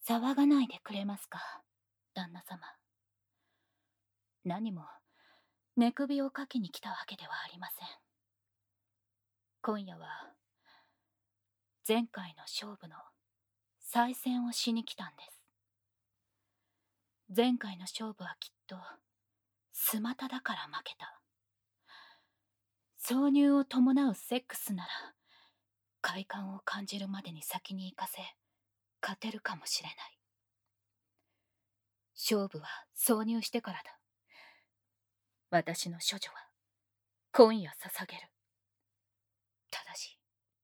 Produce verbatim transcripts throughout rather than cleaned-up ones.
騒がないでくれますか、旦那様。何も寝首をかきに来たわけではありません。今夜は前回の勝負の再戦をしに来たんです。前回の勝負はきっとスマタだから負けた。挿入を伴うセックスなら快感を感じるまでに先に行かせ勝てるかもしれない。勝負は挿入してからだ。私の処女は今夜捧げる。ただし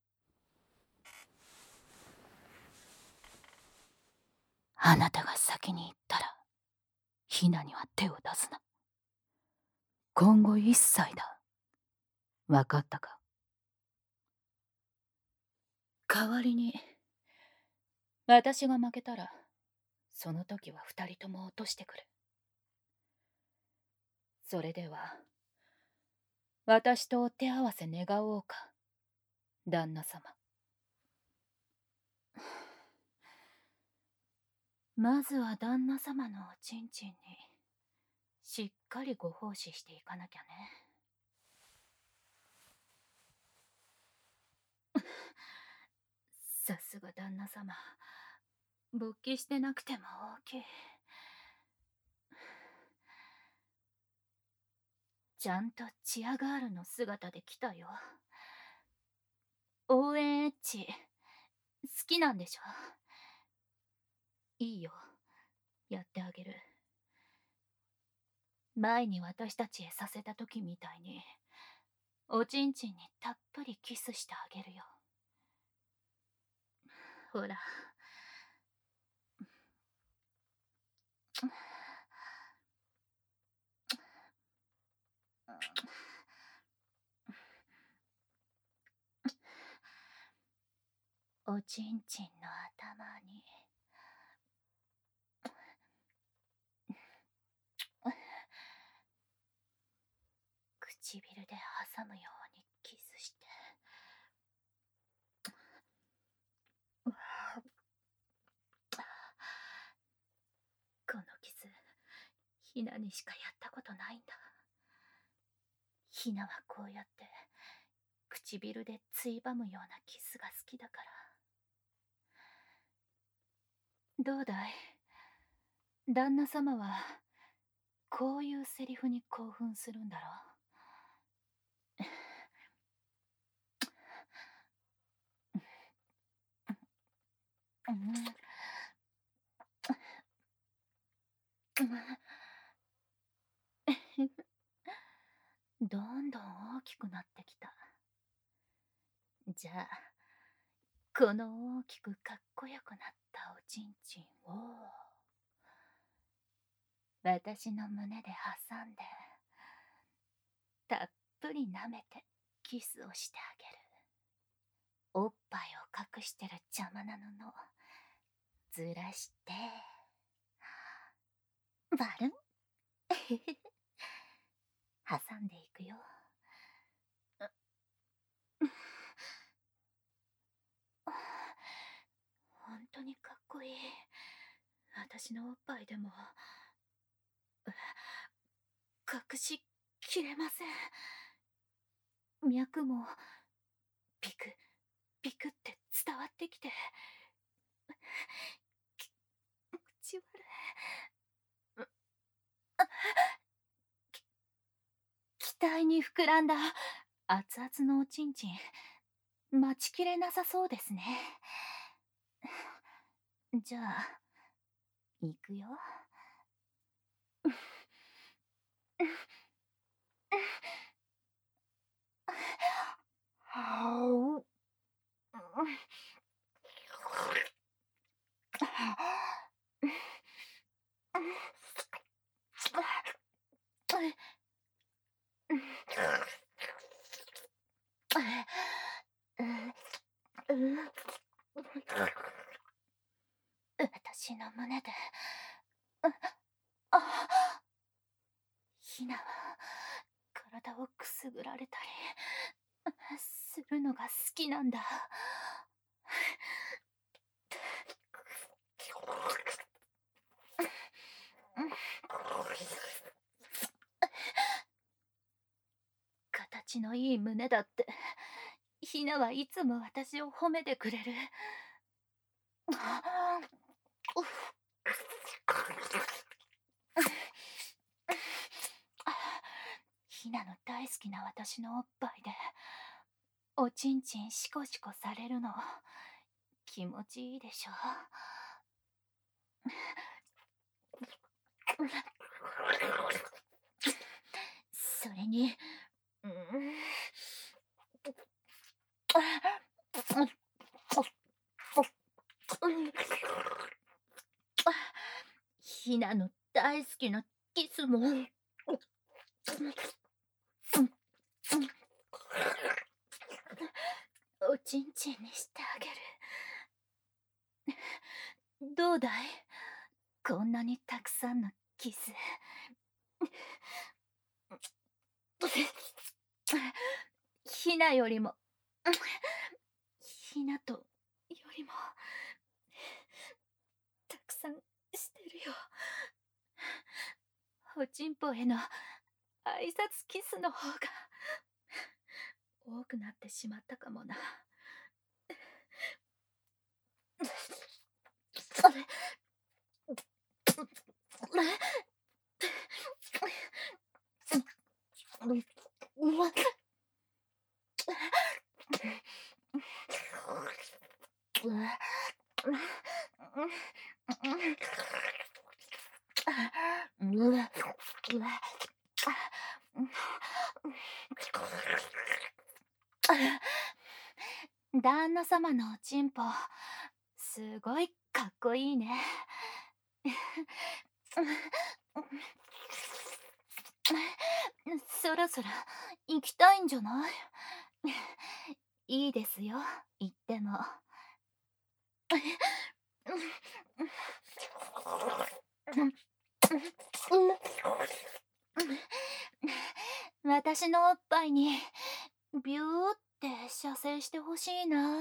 あなたが先に行ったらヒナには手を出すな。今後一切だ。わかったか。代わりに私が負けたらその時は二人とも落としてくる。それでは私とお手合わせ願おうか、旦那様。まずは旦那様のおちんちんにしっかりご奉仕していかなきゃね。さすが旦那様、勃起してなくても大きい。ちゃんとチアガールの姿で来たよ。応援エッチ好きなんでしょ。いいよ、やってあげる。前に私たちへさせた時みたいにおちんちんにたっぷりキスしてあげるよ。ほら。おちんちんの頭に唇で挟むようにキスして。このキスヒナにしかやったことないんだ。ヒナはこうやって唇でついばむようなキスが好きだから。どうだい、旦那様はこういうセリフに興奮するんだろう。どんどん大きくなってきた。じゃあこの大きくかっこよくなったおちんちんを私の胸で挟んでたっぷり舐めてキスをしてあげる。おっぱいを隠してる邪魔な布ずらしてバルン挟んでいくよ。本当にかっこいい。私のおっぱいでも隠しきれません。脈もピクピクって伝わってきて気持ち悪い。期待に膨らんだ熱々のおちんちん待ちきれなさそうですね。じゃあ行くよ。私の胸でヒナは体をくすぐられたりするのが好きなんだ。 ちのいい胸だって、ひなはいつも私を褒めてくれる。ひなの大好きな私のおっぱいでおちんちんシコシコされるの気持ちいいでしょ。それに、うん、ひなの大好きなキスもおちんちんにしてあげる。どうだい、こんなにたくさんのキス。ひなよりもひなとよりもたくさんしてるよ。おちんぽへの挨拶キスの方が多くなってしまったかもな。旦那様のおちんぽ、すごいかっこいいね。そろそろ行きたいんじゃない？いいですよ、行っても。私のおっぱいにビューって射精してほしいな。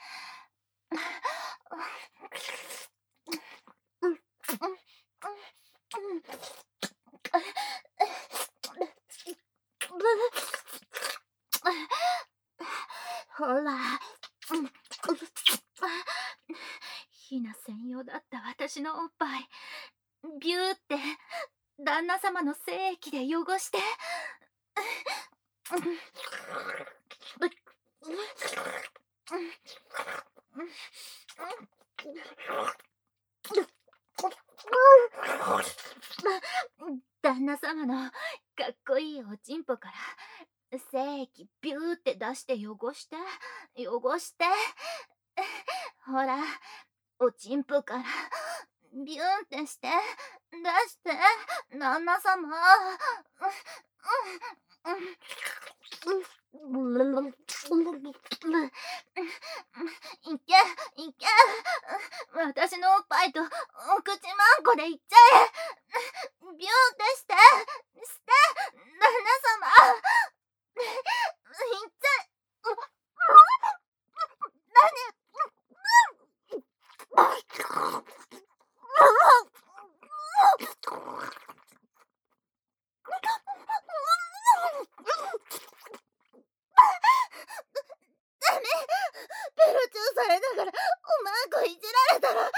ほら、ひな専用だった私のおっぱい、ビューって旦那様の精液で汚して。旦那様のかっこいいおちんぽから精液ビューって出して汚して汚してほら、おちんぽからビューってして出して旦那様。いけいけ、私のおっぱいとお口まんこでいっちゃえ。ビューってしてして旦那様、いっちゃえ。ダメ、ペロチューされながらおまんこいじられたら。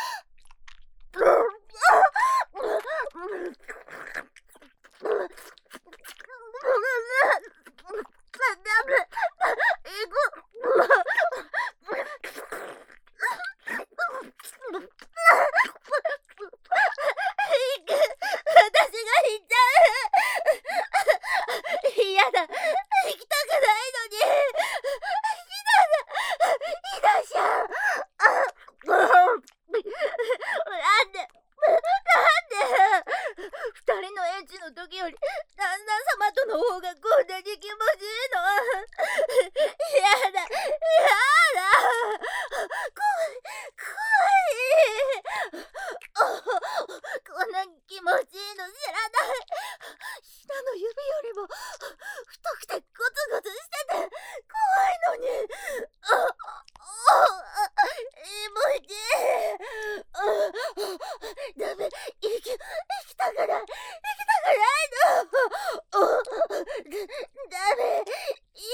ダメ、嫌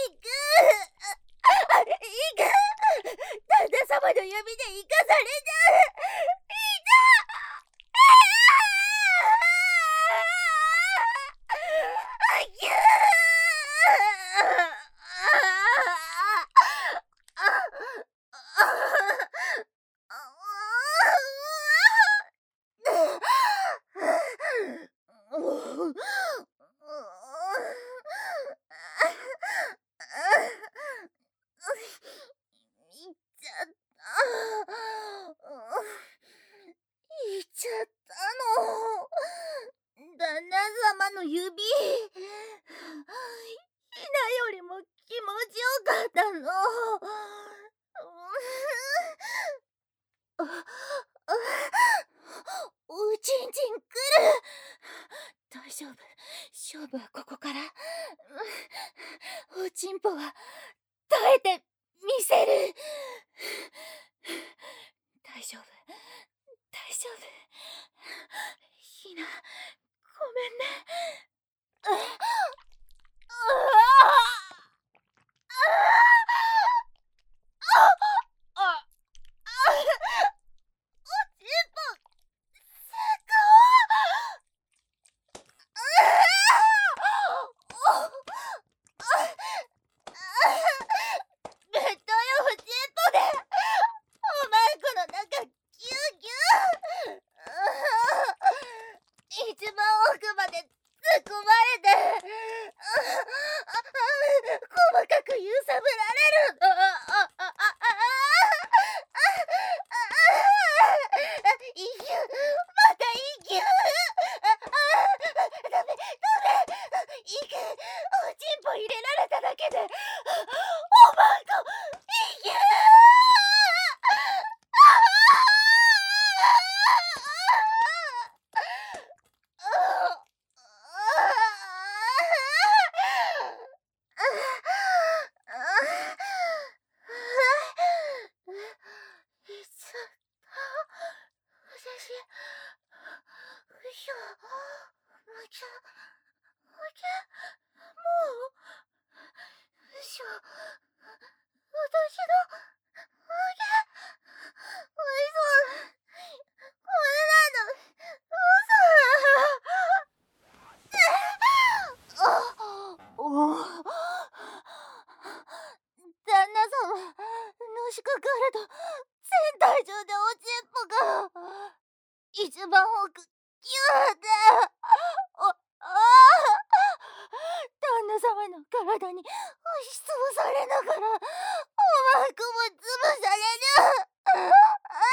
たの。あ、あ、おちんちんくる。大丈夫。勝負はここから。おちんぽは耐えてみせる。大丈夫。大丈夫。ひな、ごめんね。あああおちんぽ、すごぶっといおちんぽでおまんこの中ギュギュ一番奥まで突っ込まれて細かく揺さぶられる。あああああいぎゅまたいぎゅダメダメいくおちんぽ入れられただけでおまんこいぎゅ旦那様、のしかかると全体中でおちんぽが一番奥ギューでおあ旦那様の体に押しつぶされながらおまんこもつぶされる。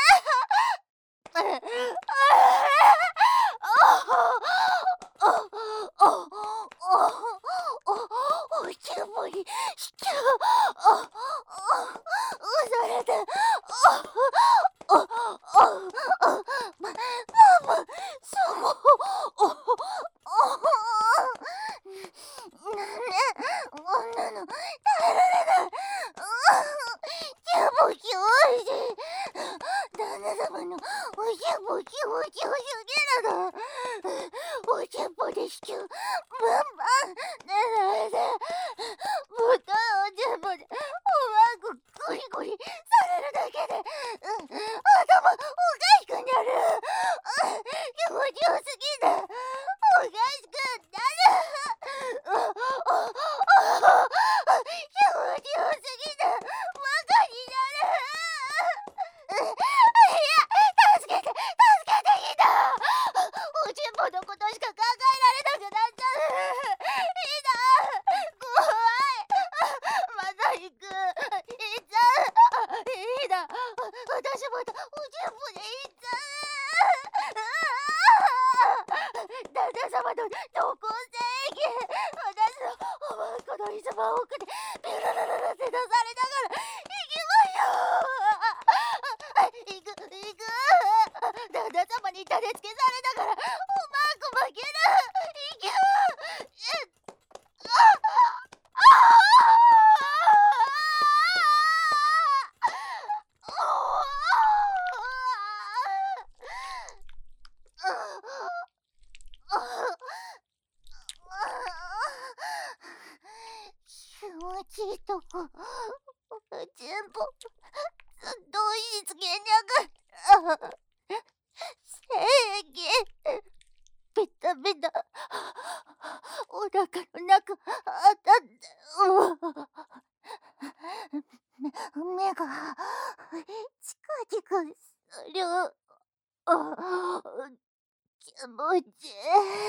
おちんぽに引き押されてま、ま、ま、そこなんでこんなの耐えられない。キャボキおいしい。旦那様のおちんぽ気持ちよすぎるの。おちんぽでシチューバンバン出られてぶっといおちんぽでおまんこゴリゴリされるだけで頭おかしくなる。気持ちよすぎておかしくなる。気持ちよすぎてバカになる。いや、助けて助けてひな。おちんぽのことしか考えられなくなっちゃう。ひな、怖い。また行く。行っちゃう。ひな、私またおちんぽで行っちゃう。旦那様の特攻戦役、私のおまんこの一番奥でビュルルルルって出されながら行きましょう。行く行く。旦那様に種付けされながらおまんこ負ける。行く。気持ちいいとこ全部ずっと押し付けながら正義ベタベタお腹の中あたって目がチカチカする。あ気持ちいい。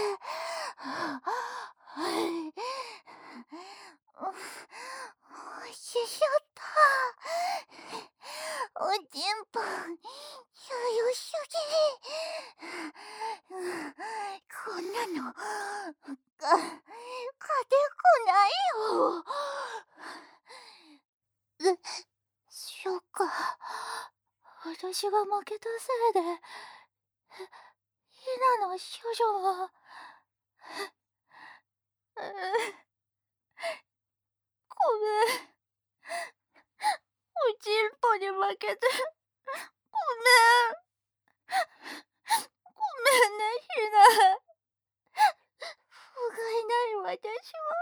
おいしちゃった。おちんぽよよすぎ。こんなのか勝てっこないよ。 私が負けたせいで、ひなの処女は、ううごめん。おちんぽに負けて、ごめん。ごめんね、ひな。不甲斐ない私は。